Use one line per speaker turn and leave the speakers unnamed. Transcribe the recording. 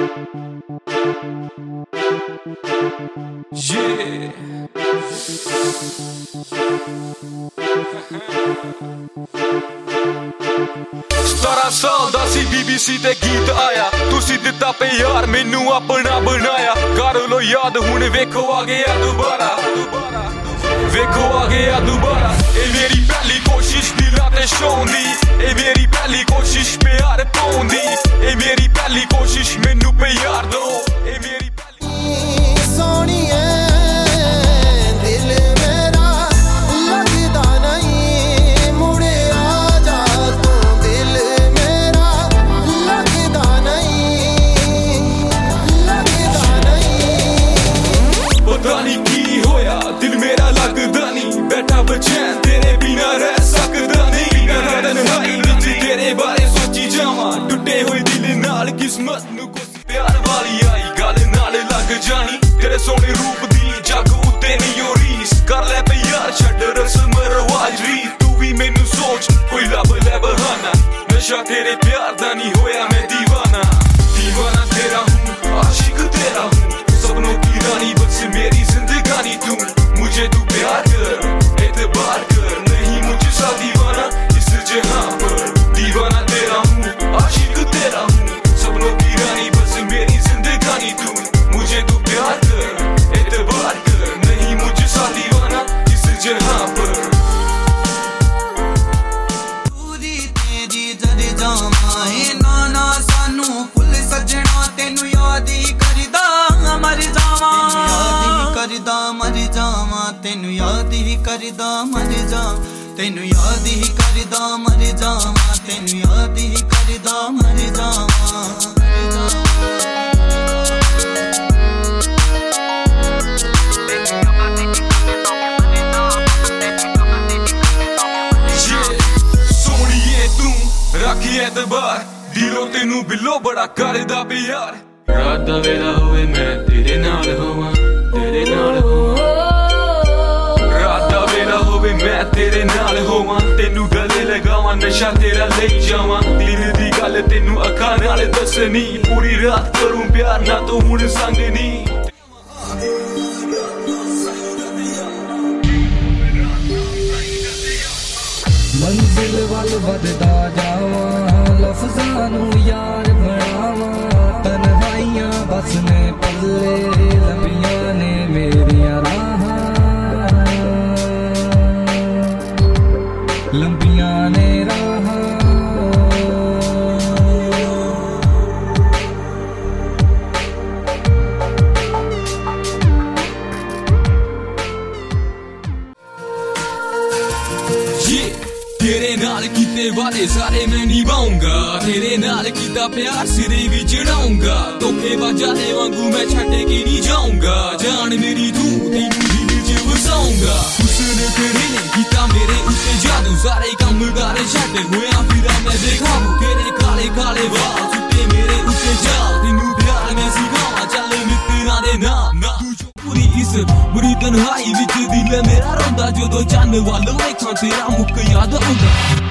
सतारा साल दा सी BBC ते गीत आया, तुसी दिता प्यार मैनू अपना बनाया। कर लो याद हुण वेखो आ गया दोबारा, वेखो आ गया दोबारा। ए मेरी पहली कोशिश दिला ते शौन दी, ए मेरी पहली कोशिश प्यार पाउन दी, ए मेरी पहली कोशिश मैनू प्यार दो, ए मेरी पहली सोनी बचैन तेरे बिना रह सकदा नहीं। तन्हाई विच तेरे बारे सोची जावां, टुटे हुए दिल नाल किस्मत नू कुछ प्यार वाली आई गल नाल लग जानी। तेरे सोहने रूप दी जग उत्ते नहीं ओ रीस, कर ले प्यार छड्ड रस्म रवाज रीत। तू भी मैनू सोच कोई लब ले बहाना, नशा तेरे प्यार दा नहीं होया मैं दीवाना। दीवाना तेरा हूँ आशिक तेरा हूँ, सपनों की रानी बस मेरी जिंदगानी तू। मुझे तू प्यार कर एतबार कर, नहीं मुझे सा दीवाना इस जहां पर। दीवाना तेरा हूँ आशिक तेरा हूँ, सपनों की रानी बस मेरी जिंदगानी तू। मुझे तू प्यार कर एतबार कर, नहीं मुझे सा दीवाना इस जहां पर।
पूरी तेरी जद जावां ए नाना सानू फुल सजना, तेनू याद ही करदा मर जावां, करदा मर जावां, तेनू याद ही करदा मर जावां, तेनू याद ही करदा मर जावां, तेनू याद ही करदा मर जावां।
सोहणिए तू रखी एतबार, दिलों तेनू बिलो बड़ा करदा प्यार। रात दा वेला होवे मैं तेरे नाल होवां, तेरे नाल होवां। रात दा वेला होवे मैं तेरे नाल होवां, तेनू गले लगावां नशा तेरा ले जावां। दिल दी गल तेनू अखां नाल दसनी, पूरी रात करूं प्यार ना तो हुण संगनी।
मंजिल वल वधदा जावां, लफ्ज़ां नू यार बनावां। तन्हाइयां बस ने पल्ले, लंबियां ने मेरियां राहां, लंबियां ने राहां।
तेरे नाल कीते वादे सारे मैं निभाऊंगा, तेरे नाल कीता प्यार सिरे भी चढ़ाऊंगा। धोखेबाजा दे वांगू मैं छड्ड के नहीं जाऊंगा, जान मेरी तू तेनू दिल च वसाऊंगा। हुस्न तेरे ने कीता मेरे उत्ते जादू, सारे कम कार छड्ड होया फिरा मैं बेकाबू। तेरे काले काले वाल सुट्टे मेरे उत्ते जा, तेनू प्यार मैं सिखावां चल मित्तरां दे नाम। पूरी इस बुरी तन्हाई विच दिल मेरा रोंदा, जदों चन्न वल वेखां तेरा मुख याद आउंदा।